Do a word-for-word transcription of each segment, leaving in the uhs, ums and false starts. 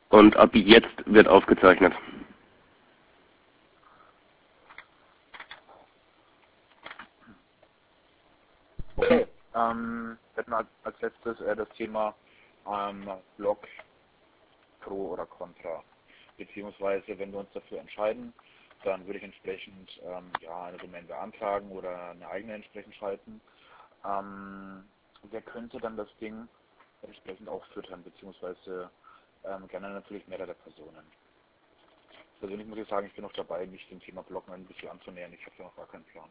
Und ab jetzt wird aufgezeichnet. Okay, ähm, wir hätten als, als letztes äh, das Thema ähm, Blog Pro oder Contra. Beziehungsweise, wenn wir uns dafür entscheiden, dann würde ich entsprechend ähm, ja, eine Domain beantragen oder eine eigene entsprechend schalten. Ähm, wer könnte dann das Ding entsprechend auch füttern, beziehungsweise ähm, gerne natürlich mehrere Personen. Persönlich muss ich sagen, ich bin noch dabei, mich dem Thema Bloggen ein bisschen anzunähern. Ich habe da noch gar keinen Plan.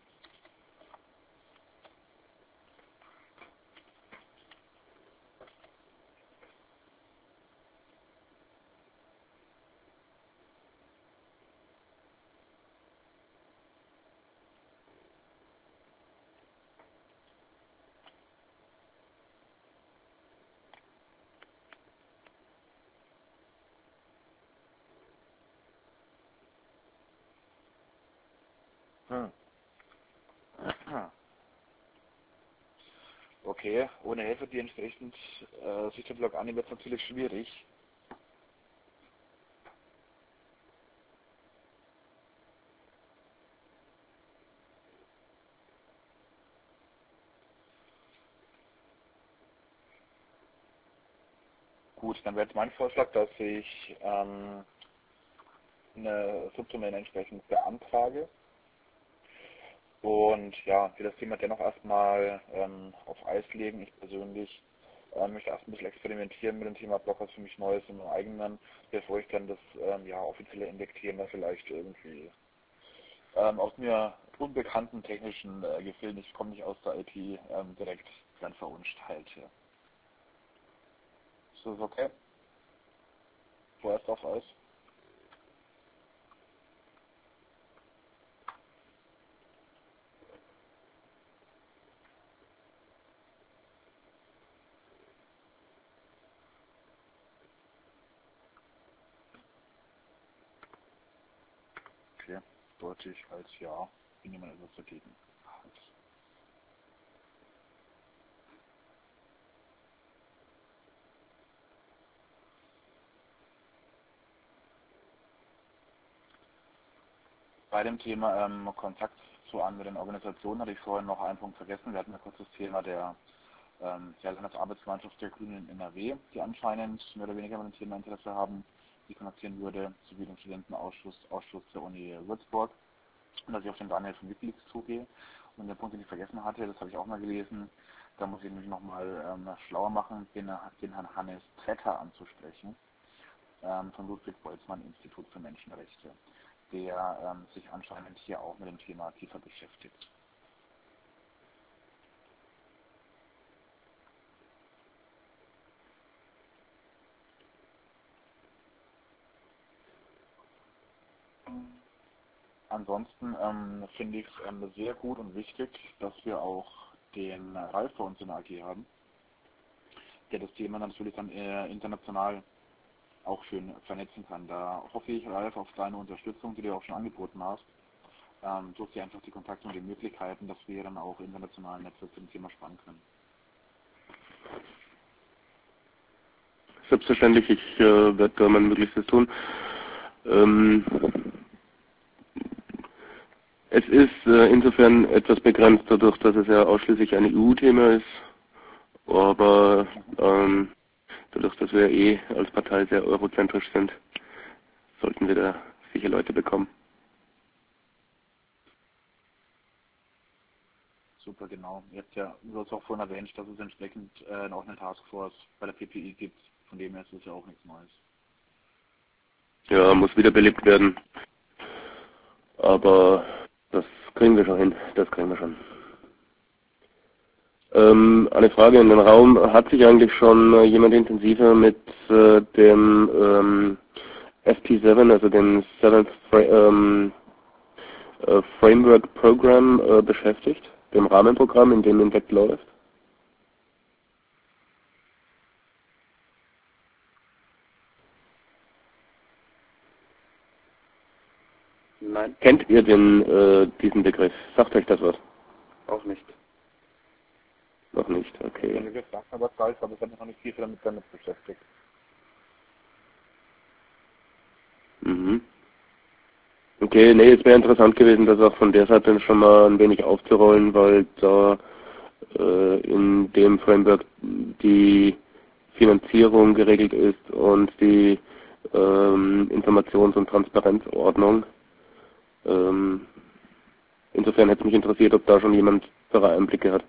Hm. Okay, ohne Helfer, die entsprechend äh, sich den Blog annehmen, wird es natürlich schwierig. Gut, dann wäre jetzt mein Vorschlag, dass ich ähm, eine Subdomain entsprechend beantrage und ja, wir das Thema dennoch erstmal ähm, auf Eis legen. Ich persönlich äh, möchte erst ein bisschen experimentieren mit dem Thema Blog, was für mich Neues in meinem eigenen, bevor ich dann das ähm, ja, offizielle Indexthema vielleicht irgendwie ähm, aus mir unbekannten technischen äh, Gefilden, ich komme nicht aus der I T, ähm, direkt dann verunstalte. Ist das okay? Vorerst auf Eis. Okay, sollte ich als Ja, wenn jemand etwas dagegen hat. Bei dem Thema ähm, Kontakt zu anderen Organisationen hatte ich vorhin noch einen Punkt vergessen. Wir hatten ja kurz das Thema der ähm, ja, Landesarbeitsgemeinschaft der Grünen in N R W, die anscheinend mehr oder weniger an dem Thema Interesse haben, die kontaktieren würde, sowie den Studentenausschuss Ausschuss der Uni Würzburg. Und dass ich auf den Daniel von Wikileaks zugehe. Und der Punkt, den ich vergessen hatte, das habe ich auch mal gelesen, da muss ich mich nochmal ähm, schlauer machen, den, den Herrn Hannes Zetter anzusprechen, ähm, vom Ludwig-Boltzmann-Institut für Menschenrechte, der ähm, sich anscheinend hier auch mit dem Thema tiefer beschäftigt. Ansonsten ähm, finde ich es ähm, sehr gut und wichtig, dass wir auch den Ralf bei uns in der A G haben, der das Thema natürlich dann äh, international auch schön vernetzen kann. Da hoffe ich, Ralf, auf deine Unterstützung, die du auch schon angeboten hast. Ähm, durch die einfach die Kontakte und die Möglichkeiten, dass wir dann auch internationalen Netzwerk zum Thema spannen können. Selbstverständlich, ich äh, werde da mein Möglichstes tun. Ähm, es ist äh, insofern etwas begrenzt, dadurch, dass es ja ausschließlich ein E U-Thema ist, aber ähm, dadurch, dass wir eh als Partei sehr eurozentrisch sind, sollten wir da sicher Leute bekommen. Super, genau. Jetzt ja, du hast auch vorhin erwähnt, dass es entsprechend äh, auch eine Taskforce bei der P P I gibt, von dem her ist es ja auch nichts Neues. Ja, muss wiederbelebt werden, aber das kriegen wir schon hin, das kriegen wir schon. Ähm, eine Frage in den Raum, hat sich eigentlich schon äh, jemand intensiver mit äh, dem ähm, F P sieben, also dem Seventh Fra ähm, äh, Framework Program äh, beschäftigt, dem Rahmenprogramm, in dem Index läuft? Nein, Kennt ihr den, äh, diesen Begriff? Sagt euch das was? auch nicht. Noch nicht, okay. Der Begriff sagt aber Ralf, aber ich habe mich noch nicht tiefer damit, damit beschäftigt. Mhm. Okay, nee, es wäre interessant gewesen, das auch von der Seite schon mal ein wenig aufzurollen, weil da äh, in dem Framework die Finanzierung geregelt ist und die ähm, Informations- und Transparenzordnung. Ähm, insofern hätte es mich interessiert, ob da schon jemand bessere Einblicke hat.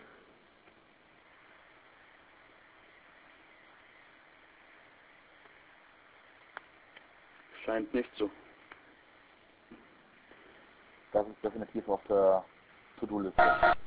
Scheint nicht so. Das ist definitiv auf der To-Do-Liste.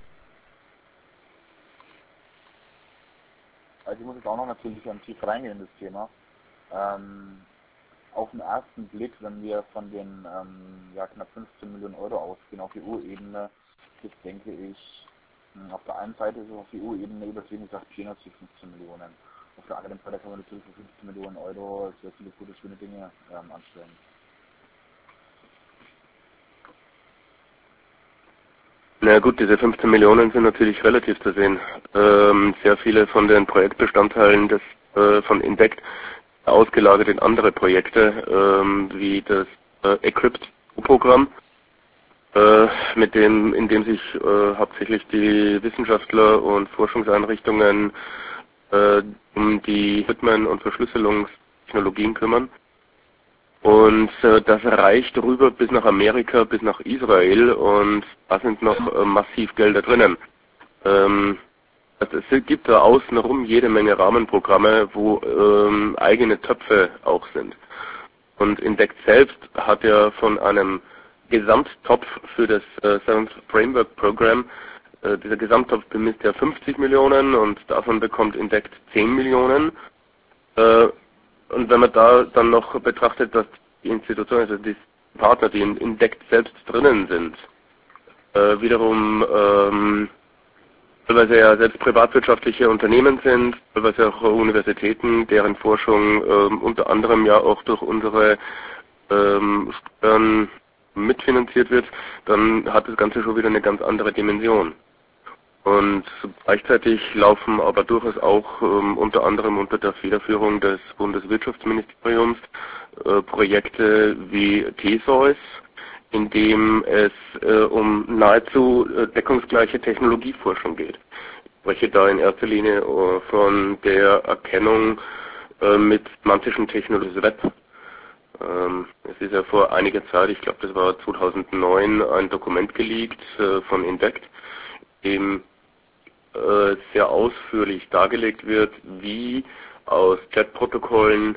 Also ich muss jetzt auch noch natürlich ganz tief reingehen in das Thema. Ähm, auf den ersten Blick, wenn wir von den ähm, ja, knapp fünfzehn Millionen Euro ausgehen auf E U-Ebene, ist, denke ich, mh, auf der einen Seite ist es auf E U-Ebene übertrieben gesagt Peanuts die fünfzehn Millionen. Auf der anderen Seite kann man natürlich für fünfzehn Millionen Euro sehr viele gute, schöne Dinge ähm, anstellen. Na gut, diese fünfzehn Millionen sind natürlich relativ zu sehen. Ähm, sehr viele von den Projektbestandteilen des, äh, von Indect ausgelagert in andere Projekte, ähm, wie das äh, Equipped-Programm, äh, mit dem, in dem sich äh, hauptsächlich die Wissenschaftler und Forschungseinrichtungen äh, um die Rhythmen- und Verschlüsselungstechnologien kümmern. Und äh, das reicht rüber bis nach Amerika, bis nach Israel und da sind noch äh, massiv Gelder drinnen. Ähm, also es gibt da außenrum jede Menge Rahmenprogramme, wo ähm, eigene Töpfe auch sind. Und Indect selbst hat ja von einem Gesamttopf für das äh, Seventh Framework Program, äh, dieser Gesamttopf bemisst ja fünfzig Millionen und davon bekommt Indect zehn Millionen. Äh, und wenn man da dann noch betrachtet, dass die Institutionen, also die Partner, die in Indect selbst drinnen sind, äh, wiederum ähm, teilweise ja selbst privatwirtschaftliche Unternehmen sind, teilweise auch Universitäten, deren Forschung ähm, unter anderem ja auch durch unsere ähm, Steuern mitfinanziert wird, dann hat das Ganze schon wieder eine ganz andere Dimension. Und gleichzeitig laufen aber durchaus auch ähm, unter anderem unter der Federführung des Bundeswirtschaftsministeriums äh, Projekte wie Theseus, in dem es äh, um nahezu äh, deckungsgleiche Technologieforschung geht. Ich spreche da in erster Linie äh, von der Erkennung äh, mit semantischen Technologien Web. Ähm, es ist ja vor einiger Zeit, ich glaube das war zweitausendneun, ein Dokument geleakt äh, von Indect, in dem äh, sehr ausführlich dargelegt wird, wie aus Chatprotokollen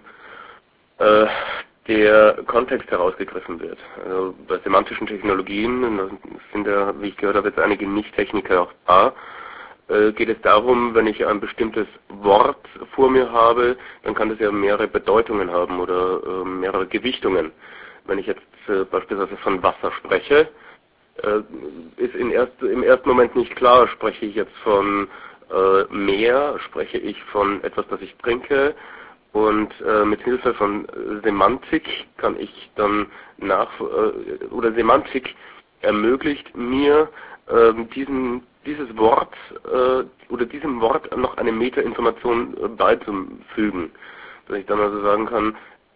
äh, der Kontext herausgegriffen wird. Also bei semantischen Technologien, das sind ja, wie ich gehört habe, jetzt einige Nicht-Techniker auch da, äh, geht es darum, wenn ich ein bestimmtes Wort vor mir habe, dann kann das ja mehrere Bedeutungen haben oder äh, mehrere Gewichtungen. Wenn ich jetzt äh, beispielsweise von Wasser spreche, äh, ist in erst, im ersten Moment nicht klar, spreche ich jetzt von äh, Meer, spreche ich von etwas, das ich trinke, und äh, mit Hilfe von äh, Semantik kann ich dann nach, äh, oder Semantik ermöglicht mir äh, diesen, dieses Wort äh, oder diesem Wort noch eine Metainformation äh, beizufügen. Dass ich dann also sagen kann,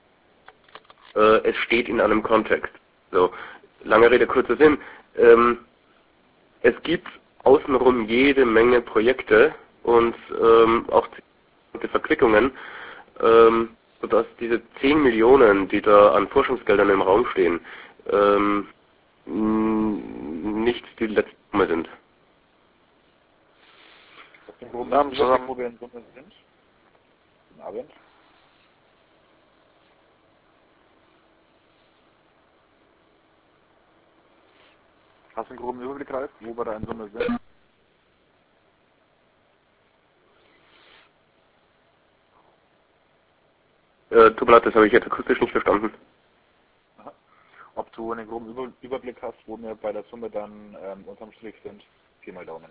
äh, es steht in einem Kontext. So, lange Rede, kurzer Sinn. Ähm, es gibt außenrum jede Menge Projekte und ähm, auch Verquickungen, ähm, sodass diese zehn Millionen, die da an Forschungsgeldern im Raum stehen, ähm, nicht die letzte Summe sind. Wo wir in Summe sind? Guten Abend. Hast du einen groben Überblick, Ralf, wo wir da in Summe sind? Äh, tut mir leid, das habe ich jetzt akustisch nicht verstanden. Aha. Ob du einen groben Über Überblick hast, wo wir bei der Summe dann ähm, unterm Strich sind? Viermal Daumen.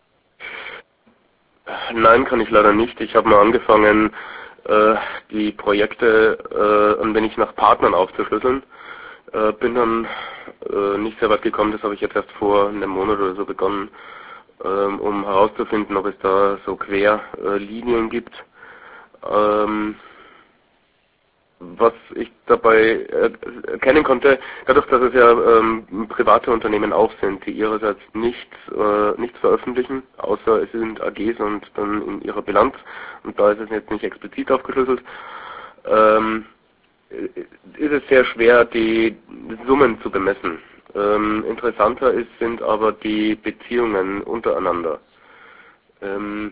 Nein, kann ich leider nicht. Ich habe mal angefangen, äh, die Projekte äh, ein wenig nach Partnern aufzuschlüsseln. Äh, bin dann äh, nicht sehr weit gekommen, das habe ich jetzt erst vor einem Monat oder so begonnen, ähm, um herauszufinden, ob es da so Querlinien äh, gibt. Ähm, was ich dabei erkennen konnte, dadurch, dass es ja ähm, private Unternehmen auch sind, die ihrerseits nichts, äh, nichts veröffentlichen, außer es sind A Gs und dann in ihrer Bilanz, und da ist es jetzt nicht explizit aufgeschlüsselt, ähm, ist es sehr schwer, die Summen zu bemessen. Ähm, interessanter ist, sind aber die Beziehungen untereinander. Ähm,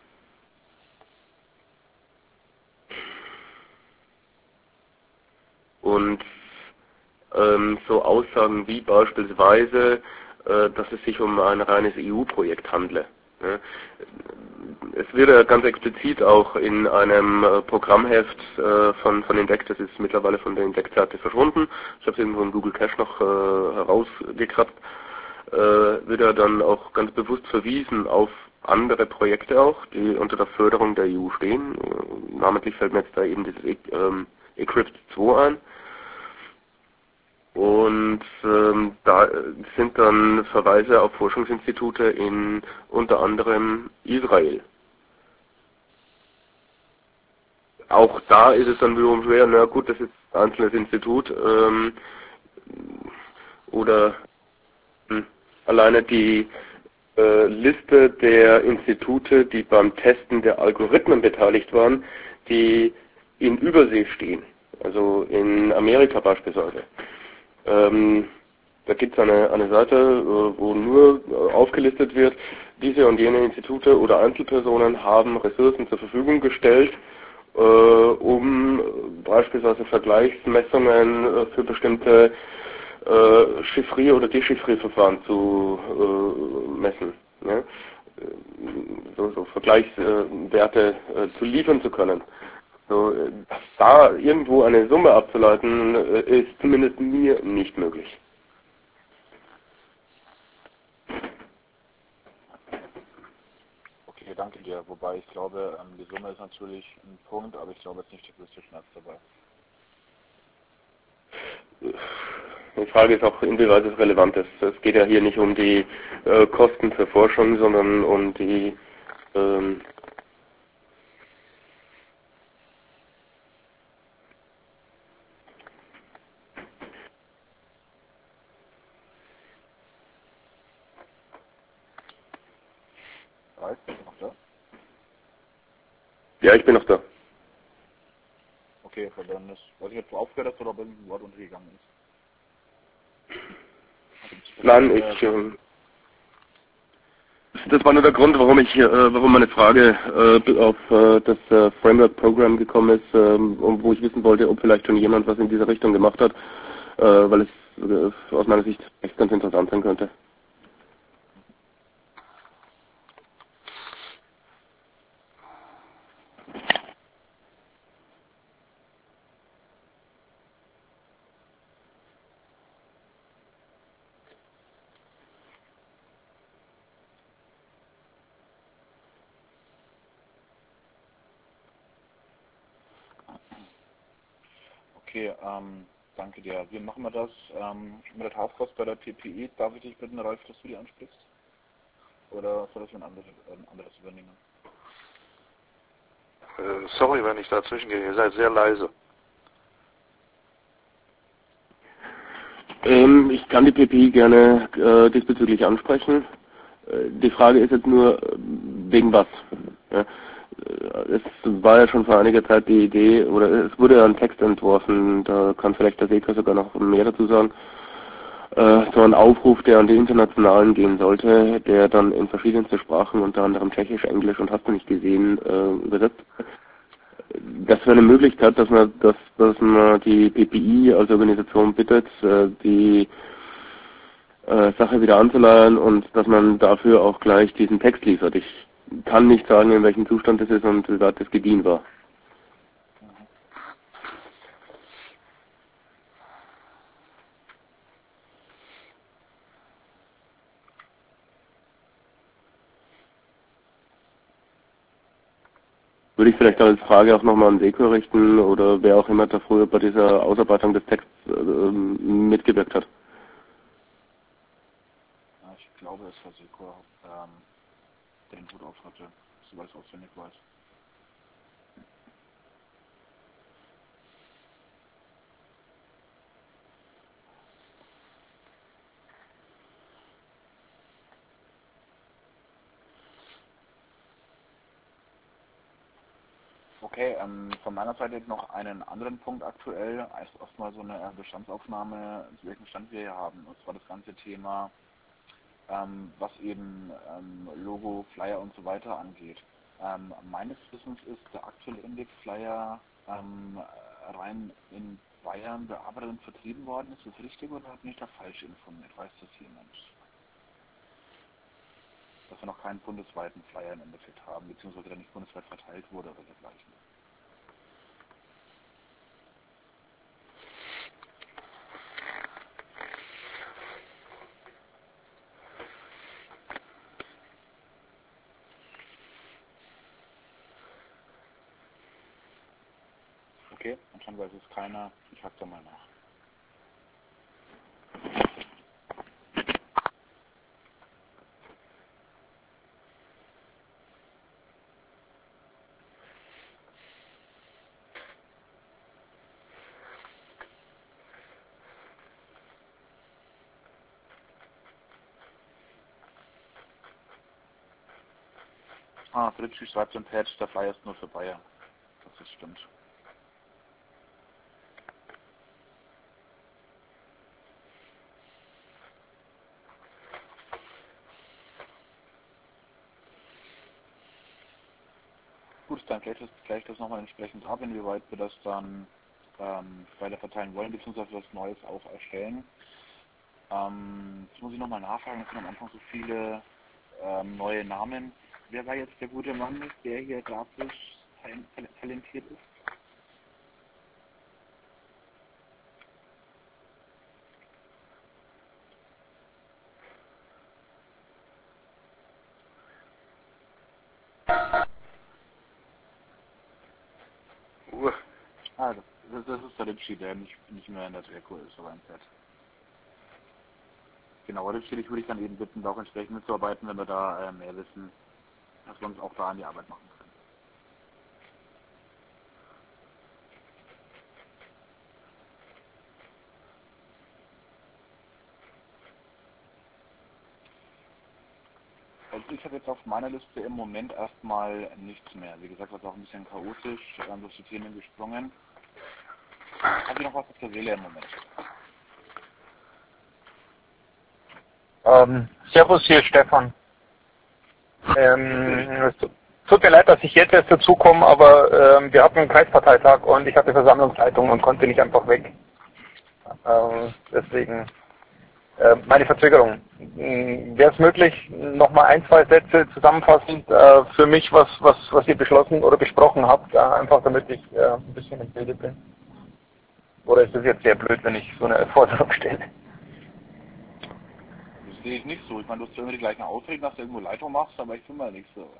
und ähm, so Aussagen wie beispielsweise, äh, dass es sich um ein reines E U-Projekt handle. Ja. Es wird ja ganz explizit auch in einem äh, Programmheft äh, von, von Indect, das ist mittlerweile von der Indect-Seite verschwunden, ich habe es irgendwo in Google Cache noch äh, herausgekratzt, äh, wird ja dann auch ganz bewusst verwiesen auf andere Projekte auch, die unter der Förderung der E U stehen. Äh, namentlich fällt mir jetzt da eben dieses e ähm, eCrypt zwei ein. Und ähm, da sind dann Verweise auf Forschungsinstitute in unter anderem Israel. Auch da ist es dann wiederum schwer, na gut, das ist ein einzelnes Institut, ähm, oder hm, alleine die äh, Liste der Institute, die beim Testen der Algorithmen beteiligt waren, die in Übersee stehen, also in Amerika beispielsweise. Ähm, da gibt es eine, eine Seite, äh, wo nur äh, aufgelistet wird, diese und jene Institute oder Einzelpersonen haben Ressourcen zur Verfügung gestellt, äh, um beispielsweise Vergleichsmessungen äh, für bestimmte äh, Chiffrier- oder Dechiffrierverfahren zu äh, messen. Ne? So, so Vergleichswerte äh, zu liefern zu können. So, äh, da irgendwo eine Summe abzuleiten, äh, ist zumindest mir nicht möglich. Okay, danke dir. Wobei ich glaube, ähm, die Summe ist natürlich ein Punkt, aber ich glaube jetzt nicht der größte Schmerz dabei. Die Frage ist auch, inwieweit es relevant ist. Es geht ja hier nicht um die äh, Kosten für Forschung, sondern um die ähm, Ralf, bist du noch da? ja, ich bin noch da. Okay, weil dann ist, weiß ich jetzt, wo aufgehört hast oder ob irgendein Wort untergegangen ist. Nein, ich, äh, das war nur der Grund, warum ich, äh, warum meine Frage äh, auf äh, das äh, Framework-Programm gekommen ist, äh, wo ich wissen wollte, ob vielleicht schon jemand was in dieser Richtung gemacht hat, äh, weil es äh, aus meiner Sicht echt ganz interessant sein könnte. Okay, ähm, danke dir. Wie machen wir das? Ähm, mit der Taskforce bei der P P E, darf ich dich bitten, Ralf, dass du die ansprichst? Oder soll das ein anderes, ein anderes übernehmen? Äh, sorry, wenn ich dazwischen gehe, ihr seid sehr leise. Ähm, ich kann die P P I gerne äh, diesbezüglich ansprechen. Äh, die Frage ist jetzt nur, äh, wegen was? Ja, äh, es war ja schon vor einiger Zeit die Idee, oder es wurde ja ein Text entworfen, da kann vielleicht der Seka sogar noch mehr dazu sagen, äh, so ein Aufruf, der an die Internationalen gehen sollte, der dann in verschiedenste Sprachen, unter anderem Tschechisch, Englisch und hast du nicht gesehen, äh, übersetzt. Das wäre eine Möglichkeit, dass man, dass, dass man die P P I als Organisation bittet, äh, die äh, Sache wieder anzuleiern und dass man dafür auch gleich diesen Text liefert. Ich kann nicht sagen, in welchem Zustand das ist und wie weit das gediehen war. Würde ich vielleicht als Frage auch nochmal an Seko richten oder wer auch immer da früher bei dieser Ausarbeitung des Texts äh, mitgewirkt hat. Ja, ich glaube, es war Seko, ähm, der den Hut auf hatte, soweit ich es auswendig weiß. Okay, ähm, von meiner Seite noch einen anderen Punkt aktuell, also erstmal so eine Bestandsaufnahme, zu welchem Stand wir hier haben. Und zwar das ganze Thema, ähm, was eben ähm, Logo, Flyer und so weiter angeht. Ähm, meines Wissens ist der aktuelle Index-Flyer ähm, rein in Bayern bearbeitet und vertrieben worden. Ist das richtig oder hat mich da falsch informiert? Weiß das jemand? Dass wir noch keinen bundesweiten Flyer im Endeffekt haben, beziehungsweise der nicht bundesweit verteilt wurde oder dergleichen. Okay, anscheinend weiß es keiner. Ich hake da mal nach. Ah, Fritschie schreibt im Patch, der Flyer ist nur für Bayern. Das ist stimmt. Gut, dann gleich das, gleich das nochmal entsprechend ab, inwieweit wir das dann ähm, weiter verteilen wollen, beziehungsweise was Neues auch erstellen. Ähm, jetzt muss ich nochmal nachfragen, es sind am Anfang so viele ähm, neue Namen. Wer war jetzt der gute Mann, der hier grafisch talentiert ist? Uhr. Ah, das, das ist der Lipschi, der nicht, nicht mehr in der Treko ist, aber im Pad. Genau, Lipschi, ich würde ich dann eben bitten, da auch entsprechend mitzuarbeiten, wenn wir da äh, mehr wissen, dass wir uns auch da an die Arbeit machen können. Also ich habe jetzt auf meiner Liste im Moment erstmal nichts mehr. Wie gesagt, das ist auch ein bisschen chaotisch, ähm, durch die Themen gesprungen. Haben Sie noch was auf der Seele im Moment? Ähm, servus, hier ist Stefan. Ähm, es tut mir leid, dass ich jetzt erst dazukomme, aber ähm, wir hatten einen Kreisparteitag und ich hatte Versammlungsleitung und konnte nicht einfach weg. Ähm, deswegen äh, meine Verzögerung. Wäre es möglich, nochmal ein, zwei Sätze zusammenfassend äh, für mich, was, was, was ihr beschlossen oder besprochen habt, äh, einfach damit ich äh, ein bisschen im Bilde bin? Oder ist es jetzt sehr blöd, wenn ich so eine Forderung stelle? Das sehe ich nicht so. Ich meine, du hast ja immer die gleichen Ausreden, dass du irgendwo Leitung machst, aber ich bin mal nicht so.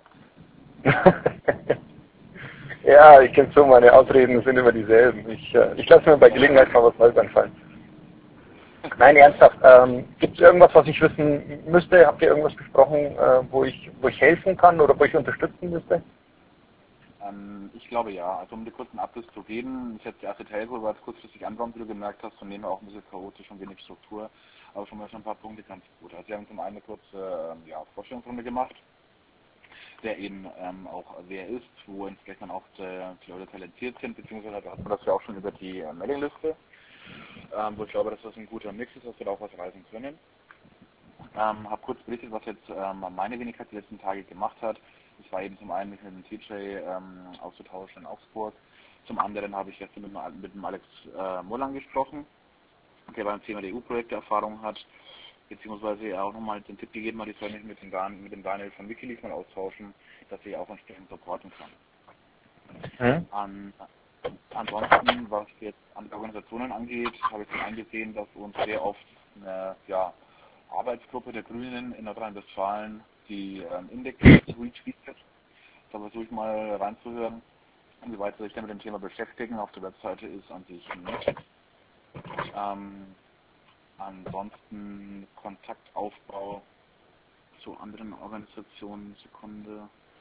Ja, ich kenne so, meine Ausreden sind immer dieselben. Ich, äh, ich lasse mir bei Gelegenheit mal was Neues einfallen. Nein, ernsthaft. Ähm, Gibt es irgendwas, was ich wissen müsste? Habt ihr irgendwas besprochen, äh, wo ich wo ich helfen kann oder wo ich unterstützen müsste? Ähm, ich glaube ja. Also um dir kurz einen Abriss zu geben, ist jetzt der erste Teil, wo wir jetzt kurzfristig ankommen, wie du gemerkt hast, und nehmen wir auch ein bisschen chaotisch und wenig Struktur, aber schon mal schon ein paar Punkte ganz gut. Also wir haben zum einen eine kurze ähm, ja, Vorstellungsrunde gemacht, wer eben ähm, auch wer ist, wo entsprechend dann auch die, die Leute talentiert sind, beziehungsweise da hatten wir das ja auch schon über die äh, Mailingliste, ähm, wo ich glaube, dass das ein guter Mix ist, dass wir da auch was reisen können. Ähm, habe kurz berichtet, was jetzt ähm, meine Wenigkeit die letzten Tage gemacht hat. Ich war eben zum einen mich mit dem T J ähm, auszutauschen in Augsburg. Zum anderen habe ich jetzt mit, dem- mit dem Alex äh, Mullan gesprochen, der beim Thema der E U-Projekte Erfahrung hat, beziehungsweise auch nochmal den Tipp gegeben hat, ich soll mich mit dem, Dan mit dem Daniel von Wikileaks mal austauschen, dass ich auch entsprechend supporten kann. Hm? An, ansonsten, was jetzt andere Organisationen angeht, habe ich zum einen gesehen, dass uns sehr oft eine ja, Arbeitsgruppe der Grünen in Nordrhein-Westfalen die ähm, Index retweetet. Da versuche ich mal reinzuhören, inwieweit sie sich denn mit dem Thema beschäftigen. Auf der Webseite ist an sich nicht. Ähm, ansonsten Kontaktaufbau zu anderen Organisationen, Sekunde.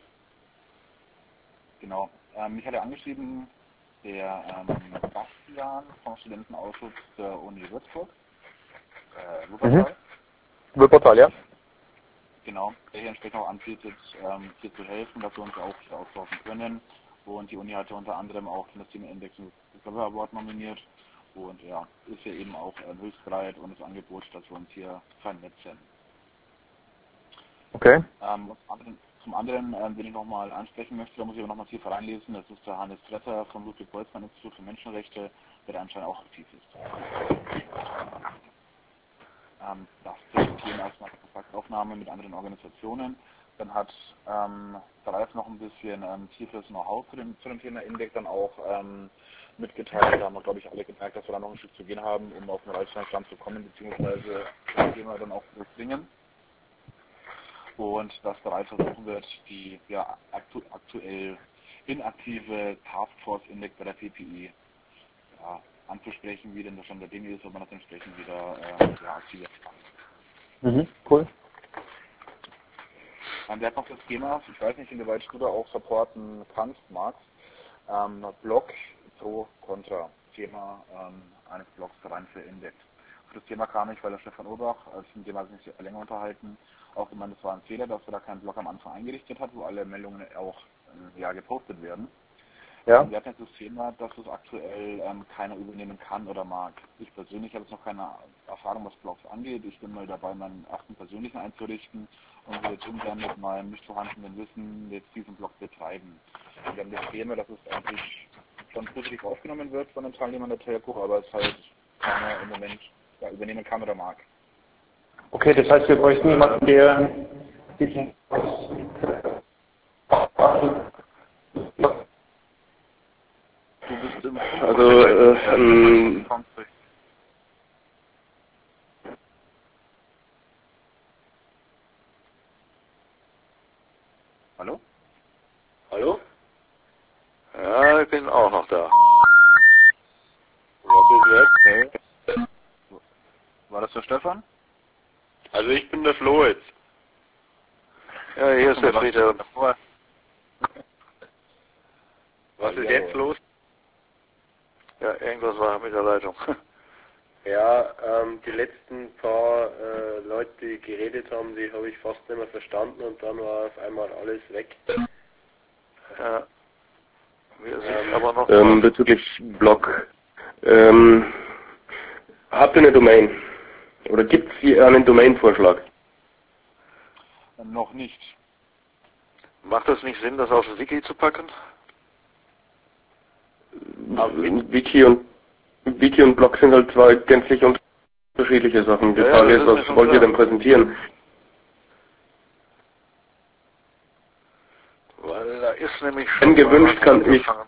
Genau. Ähm, mich hat er angeschrieben, der ähm, Bastian vom Studentenausschuss der Uni Würzburg, äh, Wuppertal. Mhm. Wuppertal, ja. Genau, der hier entsprechend auch anbietet, ähm, hier zu helfen, dass wir uns auch hier austauschen können Und die Uni hatte unter anderem auch den Thema Index und Discover Award nominiert. Und ja, ist ja eben auch äh, hilfsbereit und das Angebot, dass wir uns hier vernetzen. Okay. Ähm, zum anderen, zum anderen ähm, wenn ich nochmal ansprechen möchte, da muss ich aber nochmal tiefer reinlesen, das ist der Hannes Tretter vom Ludwig-Boltzmann-Institut für Menschenrechte, der anscheinend auch aktiv ist. Ähm, das Thema erstmal Kontaktaufnahme mit anderen Organisationen. Dann hat ähm, der Ralf noch ein bisschen ähm, tieferes Know-how zu dem, zu dem Thema Index dann auch ähm, mitgeteilt. Da haben wir, glaube ich, alle gemerkt, dass wir da noch ein Stück zu gehen haben, um auf den Reichsstand zu kommen, beziehungsweise das Thema dann auch zu bringen. Und dass der Ralf versuchen wird, die ja, aktu aktuell inaktive Taskforce Index bei der P P I ja, anzusprechen, wie denn der Stand der Dinge ist, ob man das entsprechend wieder äh, ja, aktivieren kann. Mhm, cool. Dann wäre noch das Thema, ich weiß nicht, inwieweit du da auch supporten kannst, Max, ähm, Blog pro Contra, Thema ähm, eines Blogs rein für Index. Für das Thema kam ich, weil der Stefan Urbach, als ich mit dem sich länger unterhalten, auch gemeint, es war ein Fehler, dass er da keinen Blog am Anfang eingerichtet hat, wo alle Meldungen auch äh, ja, gepostet werden. Ja. Wir hatten jetzt das Thema, dass es aktuell ähm, keiner übernehmen kann oder mag. Ich persönlich habe jetzt noch keine Erfahrung, was Blogs angeht. Ich bin mal dabei, meinen ersten persönlichen einzurichten und will jetzt ungern mit meinem nicht vorhandenen Wissen jetzt diesen Blog betreiben. Wir haben das Thema, dass es eigentlich schon positiv aufgenommen wird von den Teilnehmern der Telco, aber es halt keiner im Moment ja, übernehmen kann oder mag. Okay, das heißt, wir bräuchten jemanden, der diesen Du bist im Also, äh, ähm, Hallo? Hallo? Ja, ich bin auch noch da. Okay. War das der Stefan? Also ich bin der Flo jetzt. Ja, hier ist der Frieder. Was ist jetzt los? Ja, irgendwas war mit der Leitung. Ja, ähm, die letzten paar äh, Leute, die geredet haben, die habe ich fast nicht mehr verstanden und dann war auf einmal alles weg. Ja. Wir sind Ähm, aber noch ähm, bezüglich Blog. Ähm, habt ihr eine Domain? Oder gibt es hier einen Domain-Vorschlag? Noch nicht. Macht es nicht Sinn, das auf das Wiki zu packen? Wiki und Wiki und Blog sind halt zwei gänzlich unterschiedliche Sachen. Die Ja, ja, Frage das ist, ist mir was schon wollt ihr klar. denn präsentieren? Weil da ist nämlich schon Wenn gewünscht, mal was kann ich angefangen.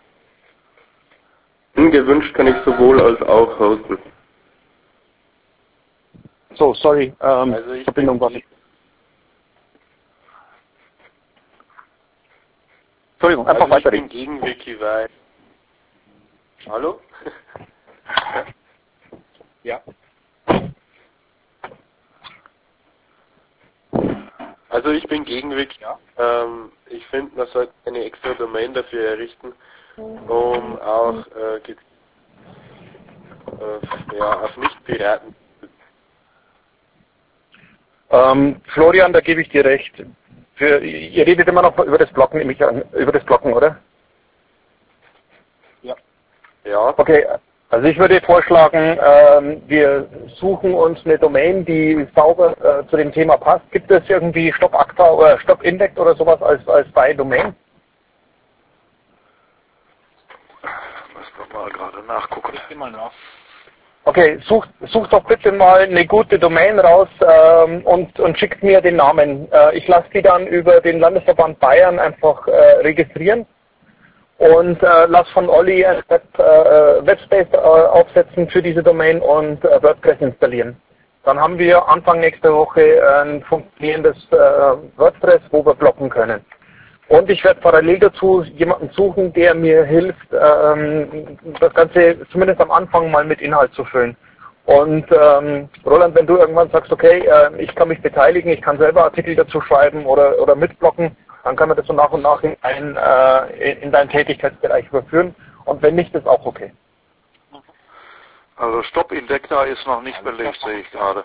wenn gewünscht, kann ich sowohl als auch hosten. So, sorry, ähm, also ich Verbindung war bin, nicht. Entschuldigung, einfach also ich weiterreden. bin gegen Wiki, weil... Hallo? Ja. Also ich bin gegen Wiki. Ja. Ähm, ich finde, man sollte eine extra Domain dafür errichten, um auch äh, ge- äh, ja, auf Nicht-Piraten. Ähm, Florian, da gebe ich dir recht. Für, ihr redet immer noch über das Blocken, nämlich an, über das Blocken, oder? Ja. Ja, Okay, also ich würde vorschlagen, ähm, wir suchen uns eine Domain, die sauber äh, zu dem Thema passt. Gibt es irgendwie Stop-Acta oder Stop-Index oder sowas als, als freie Domain? Müssen wir mal gerade nachgucken. Ich geh mal nach. Okay, sucht sucht doch bitte mal eine gute Domain raus ähm, und, und schickt mir den Namen. Äh, ich lasse die dann über den Landesverband Bayern einfach äh, registrieren und äh, lass von Olli ein Web, äh, Webspace äh, aufsetzen für diese Domain und äh, WordPress installieren. Dann haben wir Anfang nächster Woche ein funktionierendes äh, WordPress, wo wir blocken können. Und ich werde parallel dazu jemanden suchen, der mir hilft, ähm, das Ganze zumindest am Anfang mal mit Inhalt zu füllen. Und ähm, Roland, wenn du irgendwann sagst, okay, äh, ich kann mich beteiligen, ich kann selber Artikel dazu schreiben oder, oder mitblocken, dann kann man das so nach und nach in, ein, äh, in deinen Tätigkeitsbereich überführen. Und wenn nicht, ist auch okay. Also Stop-Indexer ist noch nicht belegt, sehe ich gerade.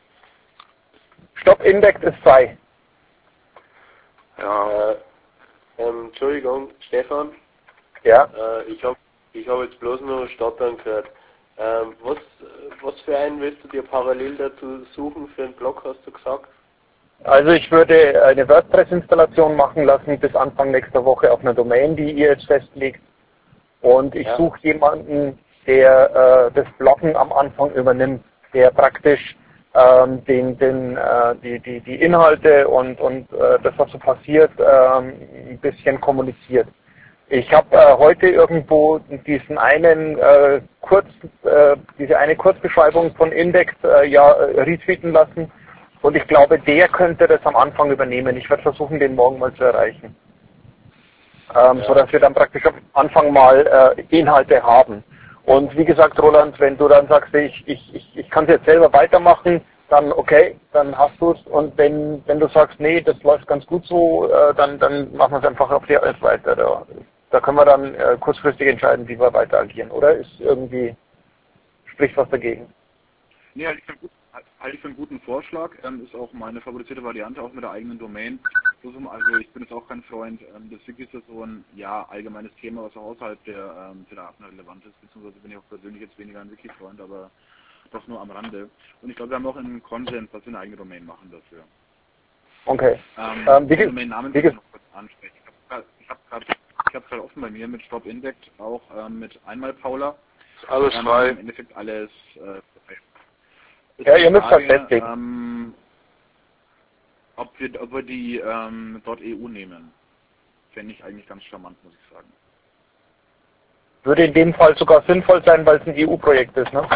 Stop-Index ist frei. Ja, äh, Ähm, Entschuldigung, Stefan. Ja. Äh, ich habe ich hab jetzt bloß nur Stottern gehört. Ähm, was, was für einen willst du dir parallel dazu suchen für einen Blog, hast du gesagt? Also ich würde eine WordPress-Installation machen lassen bis Anfang nächster Woche auf einer Domain, die ihr jetzt festlegt. Und ich Ja. suche jemanden, der äh, das Bloggen am Anfang übernimmt, der praktisch ähm, den, den, äh, die, die, die Inhalte und, und äh, das, was so passiert, ähm, ein bisschen kommuniziert. Ich habe äh, heute irgendwo diesen einen äh, kurz, äh, diese eine Kurzbeschreibung von Index äh, ja äh, retweeten lassen und ich glaube, der könnte das am Anfang übernehmen. Ich werde versuchen, den morgen mal zu erreichen, ähm, Ja. sodass wir dann praktisch am Anfang mal äh, Inhalte haben. Und wie gesagt, Roland, wenn du dann sagst, ich, ich, ich, ich kann es jetzt selber weitermachen, dann okay, dann hast du es. Und wenn, wenn du sagst, nee, das läuft ganz gut so, äh, dann, dann machen wir es einfach auf die Art weiter. Da, da können wir dann äh, kurzfristig entscheiden, wie wir weiter agieren. Oder ist irgendwie, spricht was dagegen? Nee, halte ich für einen guten, halte ich für einen guten Vorschlag. Ähm, ist auch meine favorisierte Variante, auch mit der eigenen Domain. Also ich bin jetzt auch kein Freund. Ähm, das Wiki ist ja so ein ja, allgemeines Thema, was auch außerhalb der, ähm, der Daten relevant ist. Beziehungsweise bin ich auch persönlich jetzt weniger ein Wiki-Freund, aber doch nur am Rande. Und ich glaube, wir haben auch einen Konsens, dass wir eine eigene Domain machen dafür. Okay. Ähm, Ähm, wie, den Domain-Namen wie, will ich noch kurz ansprechen. Ich habe gerade ich habe gerade offen bei mir mit Stop Index, auch ähm, mit einmal Paula. Ist alles Ähm, frei. Im Endeffekt alles äh, ist Ja, die ihr müsst Frage, das festlegen. ähm, ob wir, ob wir die ähm, .eu nehmen. Fände ich eigentlich ganz charmant, muss ich sagen. würde in dem Fall sogar sinnvoll sein, weil es ein E U-Projekt ist, ne?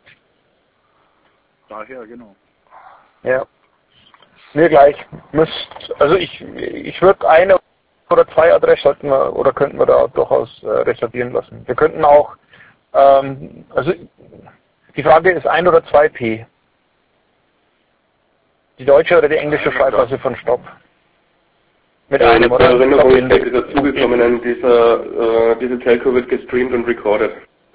Daher, genau. Ja. Mir gleich. Müsst, also ich, ich würde eine oder zwei Adressen sollten wir, oder könnten wir da durchaus äh, reservieren lassen. Wir könnten auch, ähm, also die Frage ist ein oder zwei P. Die deutsche oder die englische Eine Schreibweise von Stopp. Mit Äh, einem, zur oder? Erinnerung, ich Stop-Index. denke, dazugekommenen, dieser, äh, diese Telco wird gestreamt und recorded.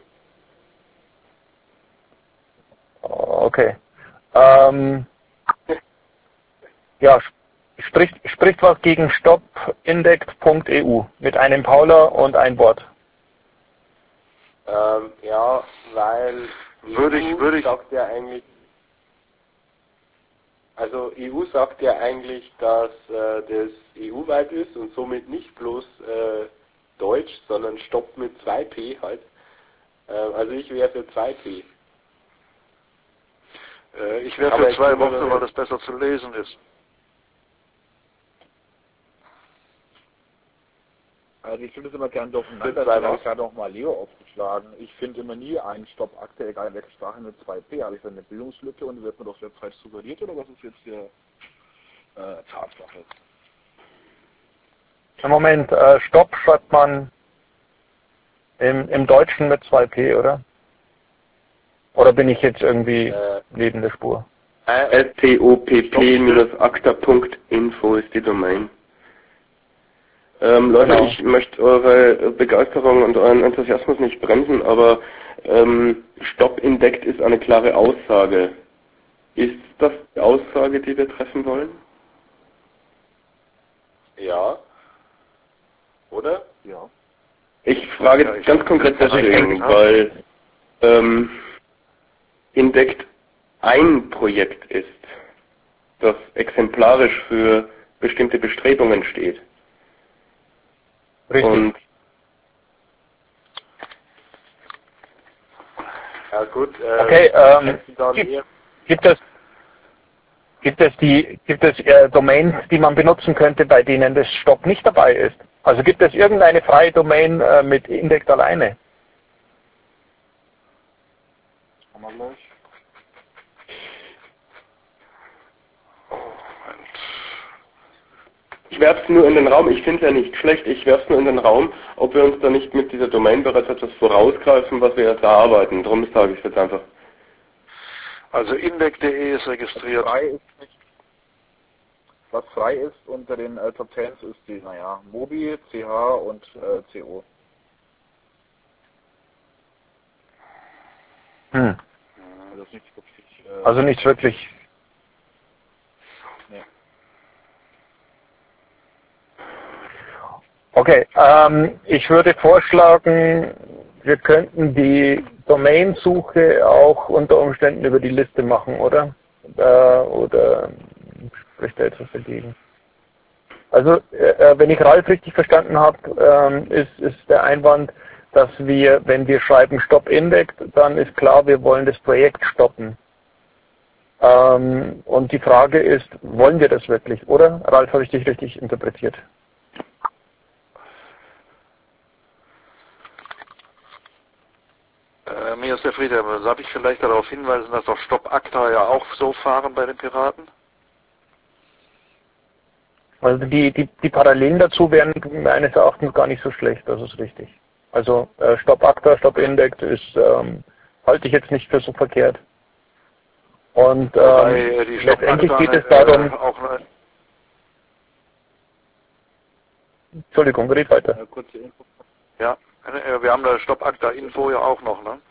Okay. Ähm, ja, spricht, spricht was gegen stopindex punkt e u mit einem Paula und ein Wort. Ähm, ja, weil Würde ich- E U würde ich- sagt ja eigentlich, also E U sagt ja eigentlich, dass äh, das E U-weit ist und somit nicht bloß äh, Deutsch, sondern Stopp mit zwei P halt. Äh, also ich wäre für zwei P. Äh, ich wäre Aber für jetzt zwei sind wir Wochen, noch weil nicht- das besser zu lesen ist. Also ich finde es immer gern durcheinander, Für zwei deswegen habe was? ich gerade auch mal Leo aufgeschlagen. Ich finde immer nie einen Stopp-Akte, egal in welcher Sprache, mit zwei P. Habe ich dann eine Bildungslücke und wird man doch sehr falsch suggeriert oder was ist jetzt hier äh, Tatsache? Im Moment, äh, Stopp schreibt man im, im Deutschen mit zwei P, oder? Oder bin ich jetzt irgendwie Äh, neben der Spur? S T O P P acta punkt info ist die Domain. Ähm, Leute, Genau. ich möchte eure Begeisterung und euren Enthusiasmus nicht bremsen, aber ähm, Stopp indeckt ist eine klare Aussage. Ist das die Aussage, die wir treffen wollen? ja. Oder? Ja. Ich frage Ja, ich- ganz konkret also ich deswegen, denke, weil ähm, indeckt ein Projekt ist, das exemplarisch für bestimmte Bestrebungen steht. Richtig. Und Ja gut, äh, Okay, ähm, hätten dann gibt, eher, gibt es gibt es die gibt es äh, Domains, die man benutzen könnte, bei denen das Stopp nicht dabei ist? Also gibt es irgendeine freie Domain äh, mit Index alleine? Haben wir gleich. ich werfe es nur in den Raum, ich finde es ja nicht schlecht, ich werfe es nur in den Raum, ob wir uns da nicht mit dieser Domain bereits etwas vorausgreifen, was wir jetzt erarbeiten. Darum sage ich es jetzt einfach. Also index punkt de ist registriert. Frei ist nicht. Was frei ist unter den äh, Top Tens ist die, naja, Mobi, C H und äh, C O. Hm. Also das ist nicht wirklich. Äh, Also nicht wirklich. nee. Okay, ähm, ich würde vorschlagen, wir könnten die Domainsuche auch unter Umständen über die Liste machen, oder? Äh, oder spricht da etwas dagegen? Also, äh, wenn ich Ralf richtig verstanden habe, ähm, ist, ist der Einwand, dass wir, wenn wir schreiben Stop Index, dann ist klar, wir wollen das Projekt stoppen. Ähm, und die Frage ist, wollen wir das wirklich, oder? Ralf, habe ich dich richtig interpretiert? Äh, mir ist der Friede, darf ich vielleicht darauf hinweisen, dass doch Stop Acta ja auch so fahren bei den Piraten? Also die, die, die Parallelen dazu wären meines Erachtens gar nicht so schlecht, das ist richtig. Also äh, Stop Acta, Stop Index ist, ähm, halte ich jetzt nicht für so verkehrt. Und ähm, Wobei, äh, die Stop letztendlich Acta geht es äh, darum, auch eine, Entschuldigung, red weiter. Äh, kurze Info. ja, äh, wir haben da Stop Acta Info ja auch noch, ne?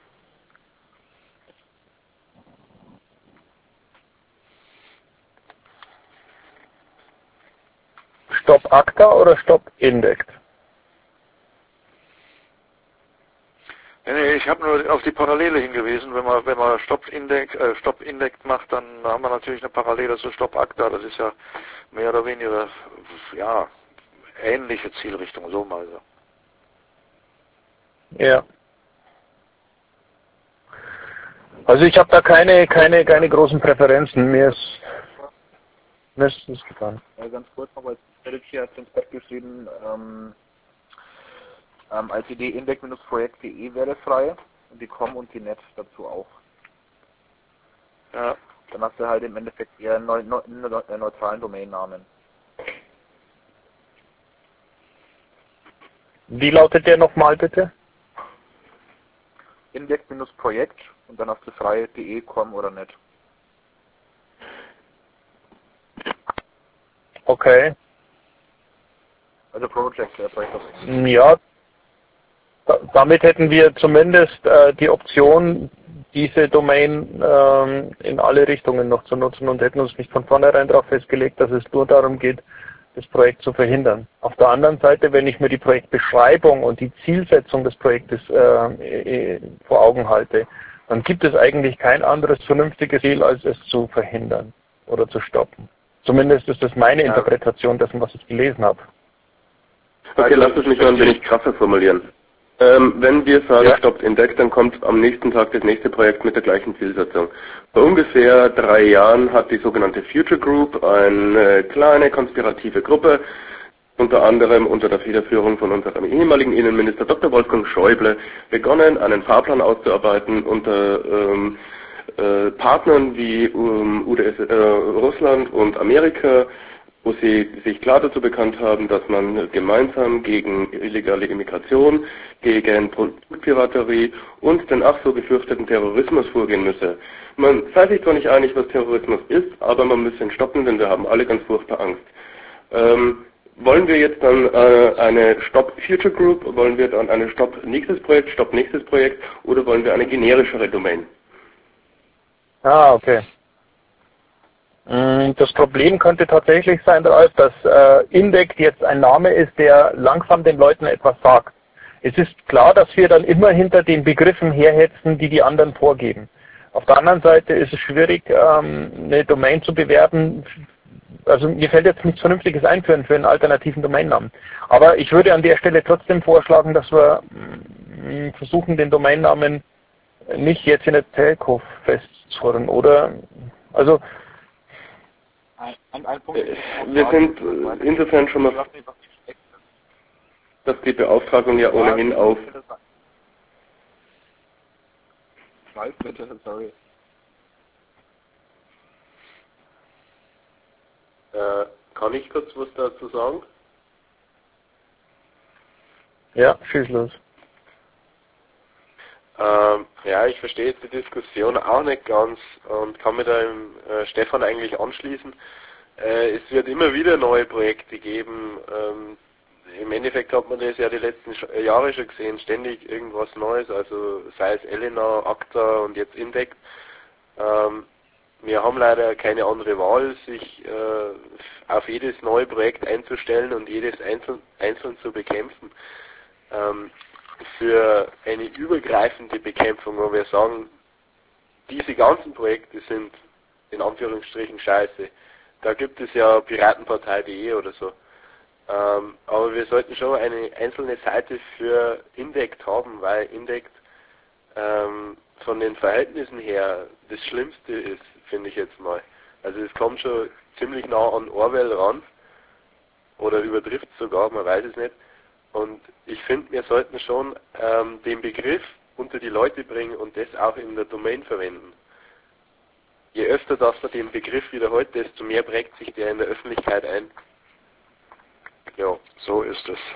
Stop Acta oder Stop Index? Nee, nee, ich habe nur auf die Parallele hingewiesen. Wenn man wenn man Stop Index äh, Stop Index macht, dann haben wir natürlich eine Parallele zu Stop Acta. Das ist ja mehr oder weniger ja ähnliche Zielrichtung, so mal so. Ja. Also ich habe da keine, keine, keine großen Präferenzen. Mir ist, mir ist das getan. Äh, ganz kurz noch, weil Strategy hat ins Bett geschrieben, ähm, ähm, als Idee index-projekt.de wäre frei und die com und die net dazu auch. Ja. Dann hast du halt im Endeffekt eher einen neu, neu, neu, neutralen Domainnamen. Wie lautet der nochmal bitte? Index-Projekt und dann hast du frei de, com oder net. Okay. Also Project, äh, Projekt auf Ja, da, damit hätten wir zumindest äh, die Option, diese Domain ähm, in alle Richtungen noch zu nutzen und hätten uns nicht von vornherein darauf festgelegt, dass es nur darum geht, das Projekt zu verhindern. Auf der anderen Seite, wenn ich mir die Projektbeschreibung und die Zielsetzung des Projektes äh, vor Augen halte, dann gibt es eigentlich kein anderes vernünftiges Ziel, als es zu verhindern oder zu stoppen. Zumindest ist das meine Ja. Interpretation dessen, was ich gelesen habe. Okay, lass es mich mal ein wenig krasser formulieren. Ähm, wenn wir sagen, Ja. stoppt Index, dann kommt am nächsten Tag das nächste Projekt mit der gleichen Zielsetzung. Vor ungefähr drei Jahren hat die sogenannte Future Group, eine kleine konspirative Gruppe, unter anderem unter der Federführung von unserem ehemaligen Innenminister Doktor Wolfgang Schäuble, begonnen, einen Fahrplan auszuarbeiten unter ähm, äh, Partnern wie ähm, U D S, äh, Russland und Amerika, wo sie sich klar dazu bekannt haben, dass man gemeinsam gegen illegale Immigration, gegen Produktpiraterie und den ach so gefürchteten Terrorismus vorgehen müsse. Man sei sich zwar nicht einig, was Terrorismus ist, aber man müsse ihn stoppen, denn wir haben alle ganz furchtbar Angst. Ähm, wollen wir jetzt dann äh, eine Stop Future Group, wollen wir dann eine Stop nächstes Projekt, Stop nächstes Projekt oder wollen wir eine generischere Domain? Ah, okay. Das Problem könnte tatsächlich sein, Ralf, dass äh, Index jetzt ein Name ist, der langsam den Leuten etwas sagt. Es ist klar, dass wir dann immer hinter den Begriffen herhetzen, die die anderen vorgeben. Auf der anderen Seite ist es schwierig, ähm, eine Domain zu bewerben. Also mir fällt jetzt nichts Vernünftiges ein für einen, für einen alternativen Domainnamen. Aber ich würde an der Stelle trotzdem vorschlagen, dass wir mh, versuchen, den Domainnamen nicht jetzt in der Telco festzurren, oder? Also Ein, ein, ein Punkt, Äh, Wir sind äh, insofern schon mal, dass die Beauftragung ja ohnehin auf... Ralf, bitte, sorry. Äh, kann ich kurz was dazu sagen? ja, schieß los. Ähm, ja, ich verstehe jetzt die Diskussion auch nicht ganz und kann mir da im äh, Stefan eigentlich anschließen. Äh, es wird immer wieder neue Projekte geben. Ähm, im Endeffekt hat man das ja die letzten Sch- Jahre schon gesehen, ständig irgendwas Neues, also sei es Elena, Acta und jetzt Index. Ähm, wir haben leider keine andere Wahl, sich äh, auf jedes neue Projekt einzustellen und jedes einzeln, einzeln zu bekämpfen. Ähm, für eine übergreifende Bekämpfung, wo wir sagen, diese ganzen Projekte sind in Anführungsstrichen scheiße. Da gibt es ja piratenpartei punkt de oder so. Ähm, aber wir sollten schon eine einzelne Seite für Indect haben, weil Indect ähm, von den Verhältnissen her das Schlimmste ist, finde ich jetzt mal. Also es kommt schon ziemlich nah an Orwell ran oder übertrifft sogar, man weiß es nicht. Und ich finde, wir sollten schon ähm, den Begriff unter die Leute bringen und das auch in der Domain verwenden. Je öfter, dass man den Begriff wiederholt, desto mehr prägt sich der in der Öffentlichkeit ein. Ja, so ist es.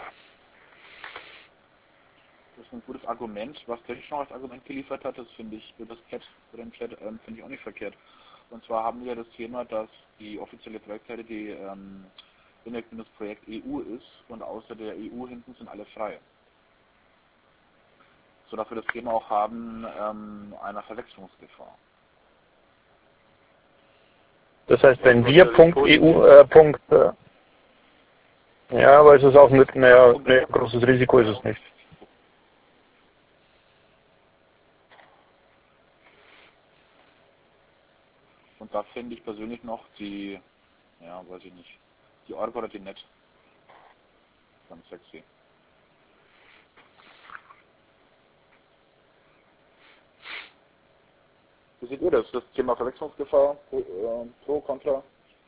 Das ist ein gutes Argument. Was der noch als Argument geliefert hat, das finde ich, über das Chat oder im Chat, ähm, finde ich auch nicht verkehrt. Und zwar haben wir das Thema, dass die offizielle Projektseite die ähm, Indect-Projekt E U ist und außer der E U hinten sind alle frei. So dass wir das Thema auch haben ähm, einer Verwechslungsgefahr. Das heißt, wenn wir Punkt E U, äh, Punkt, äh, ja, aber es ist auch nicht, naja, ne, großes Risiko ist es nicht. Und da finde ich persönlich noch die, ja, weiß ich nicht, die Org oder die Net ganz sexy. Wie seht ihr das? Das Thema Verwechslungsgefahr, pro, äh, pro Contra?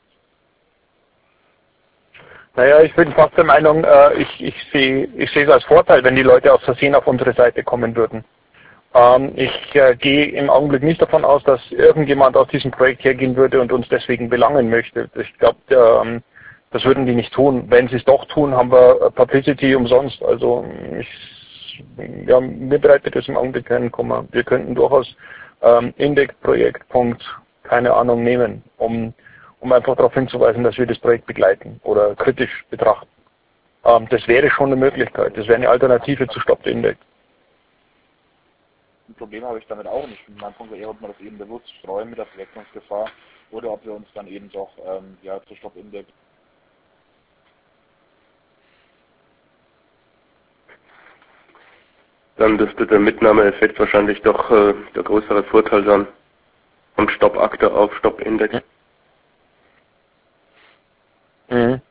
Naja, ich bin fast der Meinung, äh, ich, ich sehe ich sehe es als Vorteil, wenn die Leute aus Versehen auf unsere Seite kommen würden. Ähm, ich äh, gehe im Augenblick nicht davon aus, dass irgendjemand aus diesem Projekt hergehen würde und uns deswegen belangen möchte. Ich glaube, ähm, das würden die nicht tun. Wenn sie es doch tun, haben wir Publicity umsonst. Also ich, ja, mir bereitet das im Augenblick keinen Kummer. Wir könnten durchaus ähm, Indect-Projekt, keine Ahnung, nehmen, um, um einfach darauf hinzuweisen, dass wir das Projekt begleiten oder kritisch betrachten. Ähm, das wäre schon eine Möglichkeit. Das wäre eine Alternative zu Stop the Indect. Ein Problem habe ich damit auch nicht. Mein Punkt wäre eher, ob wir das eben bewusst streuen mit der Verwechslungsgefahr oder ob wir uns dann eben doch ähm, ja, zu Stop Indect Dann dürfte der Mitnahmeeffekt wahrscheinlich doch äh, der größere Vorteil sein. Von Stoppakte auf Stoppindex. Mhm.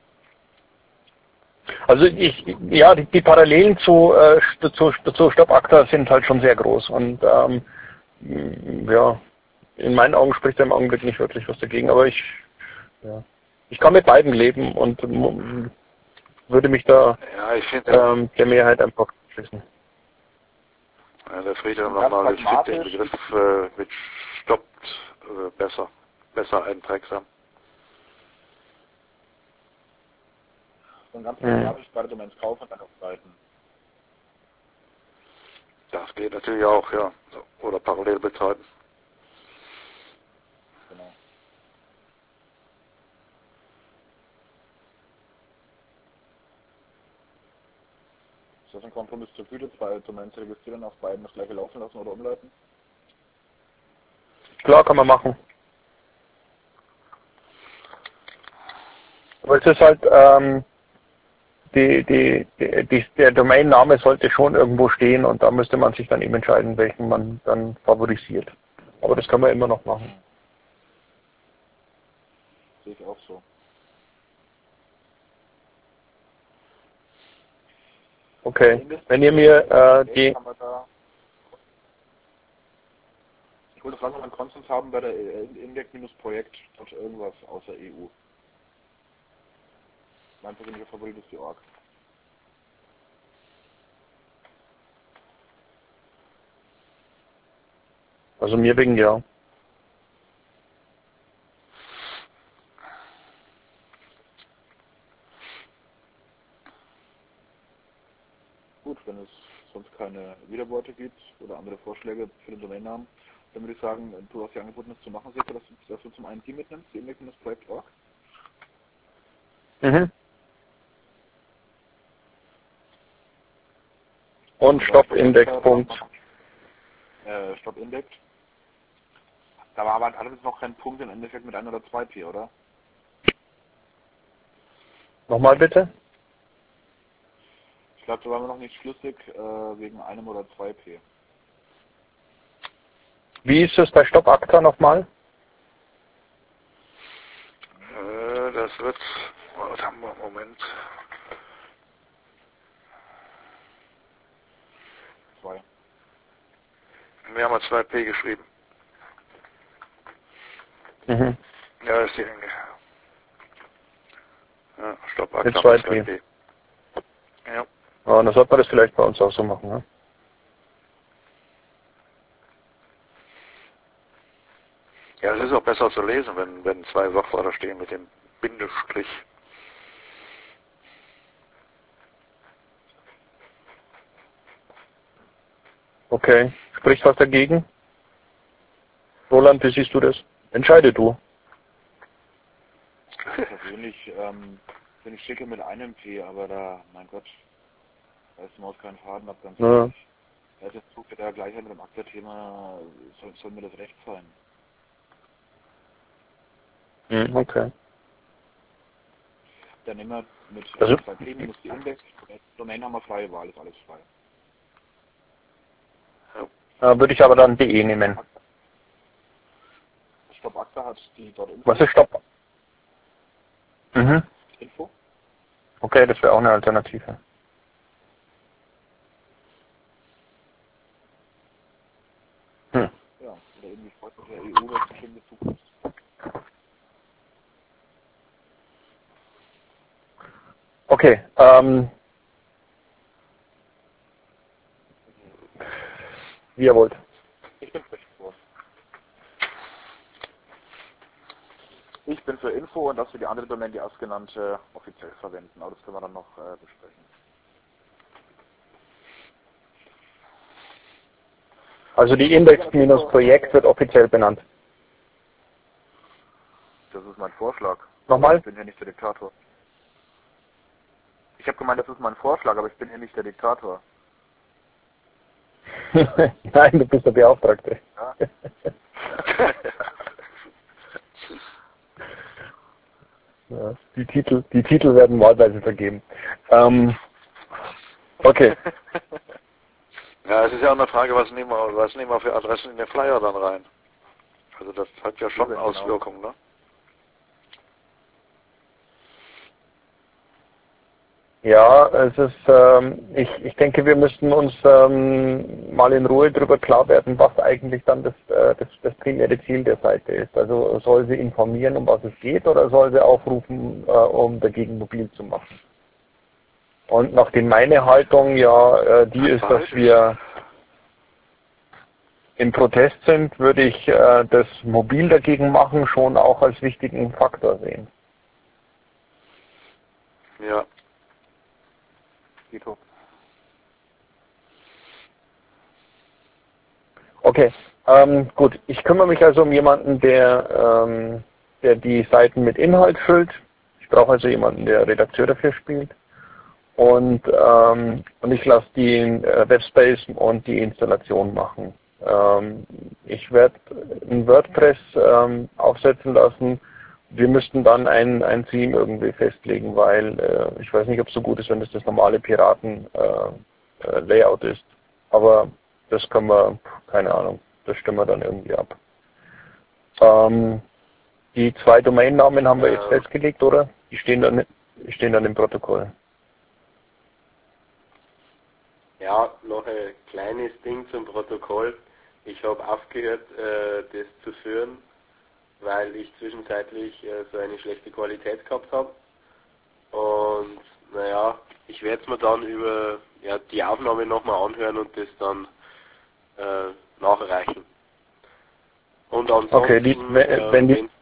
Also ich, ja, die, die Parallelen zu, äh, zu, zu Stoppakta sind halt schon sehr groß und ähm, ja, in meinen Augen spricht er im Augenblick nicht wirklich was dagegen, aber ich, ja, ich kann mit beiden leben und ähm, würde mich da Ja, ich finde ähm, der Mehrheit einfach schließen. ja, der Friedhelm nochmal, ich finde den Begriff äh, mit stoppt äh, besser, besser einprägsam. und ganz Mhm. pragmatisch beide Domains kaufen und dann auf Seiten. Das geht natürlich auch, ja. Oder parallel betreiben. Genau. Ist das ein Kompromiss zur Güte, zwei Domains registrieren, auf beiden das gleiche laufen lassen oder umleiten? Klar, kann man machen. Aber es ist halt, ähm, die, die, die, der Domainname sollte schon irgendwo stehen und da müsste man sich dann eben entscheiden, welchen man dann favorisiert. Aber das kann man immer noch machen. Sehe ich auch so. Okay, wenn ihr mir äh, die... Ich wollte fragen, ob wir einen Konsens haben bei der Indec-Projekt und irgendwas außer E U. Mein persönlicher Favorit ist die Org. Also mir wegen ja. Gut, wenn es sonst keine Widerworte gibt oder andere Vorschläge für den Domainnamen, dann würde ich sagen, du hast ja angeboten, das zu machen, sicher, dass, dass du zum einen die mitnimmst, die Indec-Projekt Org. Mhm. Und Stoppindex. Äh, Stoppindex. Da war aber alles noch kein Punkt im Endeffekt mit ein oder zwei P, oder? Nochmal bitte? Ich glaube, da waren wir noch nicht schlüssig äh, wegen einem oder zwei P. Wie ist es bei Stoppakta nochmal? Äh, das wird, was haben wir, Moment. Zwei. Wir haben mal zwei P geschrieben. Mhm. Ja, ist die enge. Ja, Stopp, Mit zwei zwei P. P. Ja. Ja, dann sollte man das vielleicht bei uns auch so machen, ne? Ja, es ist auch besser zu lesen, wenn, wenn zwei Wörter stehen mit dem Bindestrich. Okay. Spricht was dagegen? Roland, wie siehst du das? Entscheide du. Persönlich ähm, bin ich schicke mit einem P, aber da, mein Gott, da ist die Maus keinen Faden ab, ganz Ja. ehrlich. Da ist jetzt Zug wieder gleich mit dem Akta-Thema, soll, soll mir das recht sein. Mhm, okay. Dann nehmen wir mit Also- zwei P minus die Index, Domain haben wir freie Wahl, ist alles frei. Äh, würde ich aber dann D E nehmen. Stopp Akta hat die dort Info. Was ist Stopp? Mhm. Info. Okay, das wäre auch eine Alternative. Hm. Ja, oder irgendwie freut mit der E U, was bestimmt in Zukunft. Okay, ähm, wie ihr wollt. Ich bin für Info. Ich bin für Info und dass wir die andere Domain, die erstgenannte, offiziell verwenden. Aber das können wir dann noch äh, besprechen. Also die Index-Projekt wird offiziell benannt. Das ist mein Vorschlag. Nochmal? Ich bin hier nicht der Diktator. Ich habe gemeint, das ist mein Vorschlag, aber ich bin hier nicht der Diktator. Nein, du bist der Beauftragte. Ja. Ja, die Titel, die Titel werden wahlweise vergeben. Ähm, okay. Ja, es ist ja auch eine Frage, was nehmen wir, was nehmen wir für Adressen in den Flyer dann rein? Also das hat ja schon Genau. Auswirkungen, ne? Ja, es ist, ähm, ich, ich denke, wir müssten uns ähm, mal in Ruhe darüber klar werden, was eigentlich dann das, äh, das, das primäre Ziel der Seite ist. Also soll sie informieren, um was es geht, oder soll sie aufrufen, äh, um dagegen mobil zu machen? Und nachdem meine Haltung ja äh, die ist, dass wir im Protest sind, würde ich äh, das mobil dagegen machen schon auch als wichtigen Faktor sehen. Ja. Dito. Okay, ähm, gut. Ich kümmere mich also um jemanden, der, ähm, der die Seiten mit Inhalt füllt. Ich brauche also jemanden, der Redakteur dafür spielt. Und, ähm, und ich lasse die äh, Webspace und die Installation machen. Ähm, ich werde ein WordPress ähm, aufsetzen lassen. Wir müssten dann ein, ein Theme irgendwie festlegen, weil äh, ich weiß nicht, ob es so gut ist, wenn es das normale Piraten-Layout äh, ist. Aber das können wir, keine Ahnung, das stimmen wir dann irgendwie ab. Ähm, die zwei Domainnamen haben wir jetzt festgelegt, oder? Die stehen dann, die stehen dann im Protokoll. Ja, noch ein kleines Ding zum Protokoll. Ich habe aufgehört, äh, das zu führen, weil ich zwischenzeitlich äh, so eine schlechte Qualität gehabt habe. Und naja, ich werde es mir dann über ja, die Aufnahme nochmal anhören und das dann äh, nachreichen. Und ansonsten, Okay, die, äh, wenn die, wenn,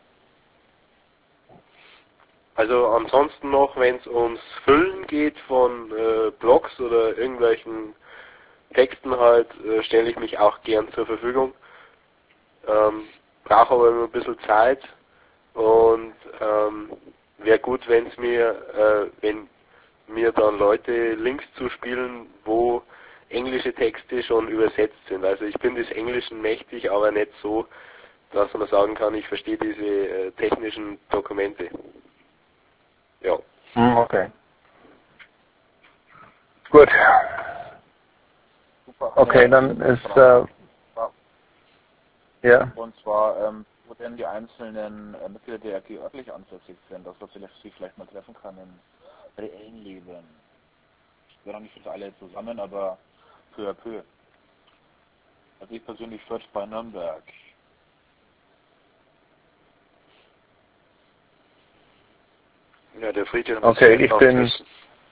also ansonsten noch, wenn es ums Füllen geht von äh, Blogs oder irgendwelchen Texten halt, äh, stelle ich mich auch gern zur Verfügung. Ähm, brauche aber immer ein bisschen Zeit und ähm, wäre gut, wenn es mir, äh, wenn mir dann Leute Links zuspielen, wo englische Texte schon übersetzt sind. Also ich bin des Englischen mächtig, aber nicht so, dass man sagen kann, ich verstehe diese äh, technischen Dokumente. Ja. Hm, okay. Gut. Super. Okay, Eine dann ist, Frage. äh, ja. Und zwar, ähm, wo denn die einzelnen äh, Mitglieder der A G örtlich ansässig sind, dass man sie vielleicht mal treffen kann im reellen Leben. Wir haben nicht für alle zusammen, aber peu à peu. Also ich persönlich Fürth bei Nürnberg. Ja, der Friedhelm Okay, ist ich auf bin- Testen.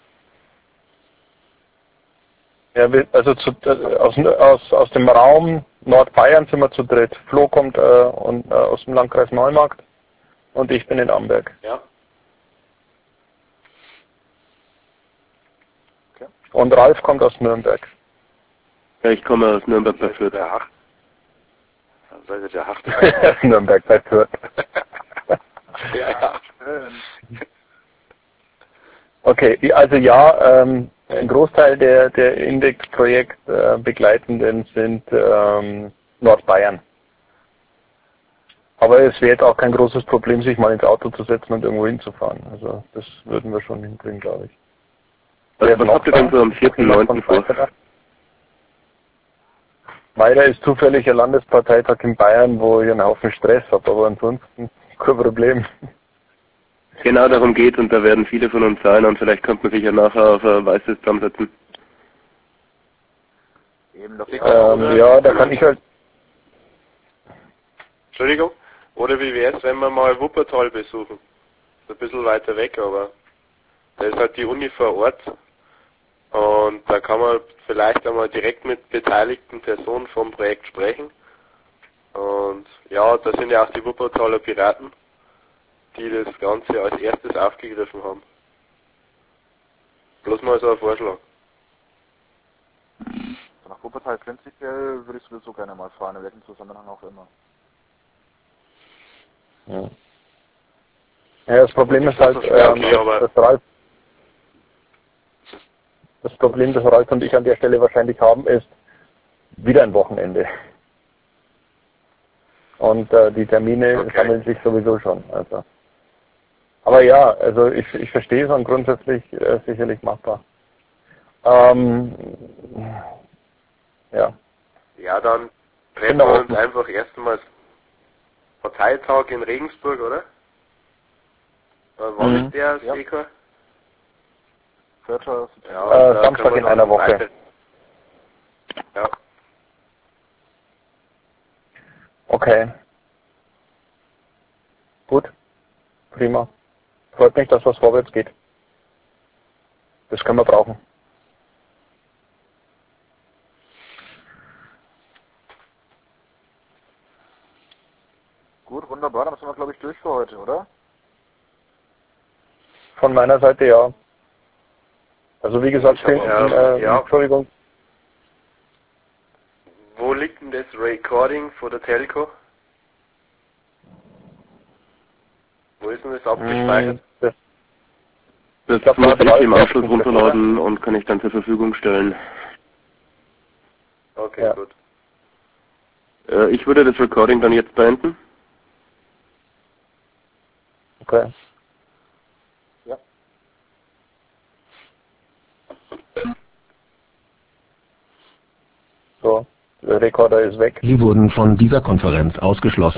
Ja, wir, also zu, äh, aus, aus, aus dem Raum Nordbayern sind wir zu dritt. Flo kommt äh, und, äh, aus dem Landkreis Neumarkt und ich bin in Amberg. Ja. Okay. Und Ralf kommt aus Nürnberg. Ja, ich komme aus Nürnberg bei Seid ihr Fürth. der Hart? Dann seid ihr der Hart. Nürnberg bei Fürth. Ja, ja. Okay, die- also ja, ähm, ein Großteil der, der Index-Projekt äh, Begleitenden sind ähm, Nordbayern. Aber es wäre jetzt auch kein großes Problem, sich mal ins Auto zu setzen und irgendwo hinzufahren. Also das würden wir schon hinkriegen, glaube ich. Was, Wer was noch habt ihr denn da? so am vierten Jemand neunten von vor? Weiter? Weiter ist zufälliger Landesparteitag in Bayern, wo ich einen Haufen Stress habe, aber ansonsten kein Problem. Genau darum geht und da werden viele von uns sein und vielleicht könnte man sich ja nachher auf ein weißes zusammensetzen. Eben, das Ähm, ja, da kann ich halt. Entschuldigung. Oder wie wär's, wenn wir mal Wuppertal besuchen? Ist ein bisschen weiter weg, aber da ist halt die Uni vor Ort. Und da kann man vielleicht einmal direkt mit beteiligten Personen vom Projekt sprechen. Und ja, da sind ja auch die Wuppertaler Piraten, die das Ganze als erstes aufgegriffen haben. Bloß mal so ein Vorschlag. nach Wuppertal prinzipiell würde ich sowieso gerne mal fahren, in welchem Zusammenhang auch immer. Ja, ja das Problem ist halt, Ja, ähm, okay, aber- dass Ralf, das Problem, das Ralf und ich an der Stelle wahrscheinlich haben, ist wieder ein Wochenende. Und äh, die Termine Okay. sammeln sich sowieso schon. Also. Aber ja, also ich, ich verstehe es und grundsätzlich äh, sicherlich machbar. Ähm, ja. Ja, dann treffen Genau. wir uns einfach erstmals Parteitag in Regensburg, oder? Äh, wann Mhm. ist der, Ja. Seka? Vierter Ja, Äh, da Samstag können wir in dann einer Woche. weiter- Ja, Okay. Gut. Prima. Freut mich, dass was vorwärts geht. Das können wir brauchen. Gut, wunderbar, dann sind wir glaube ich durch für heute, oder? Von meiner Seite ja. Also wie gesagt, Ich hab- vielen, ähm, äh, ja. Entschuldigung. wo liegt denn das Recording von der Telco? Wo ist denn das abgespeichert? Mm, Das, Das glaub, muss da ich hat im Ralf Anschluss das runterladen und kann ich dann zur Verfügung stellen. Okay, Ja. gut. Äh, ich würde das Recording dann jetzt beenden. okay. Ja. So, der Rekorder ist weg. Sie wurden von dieser Konferenz ausgeschlossen.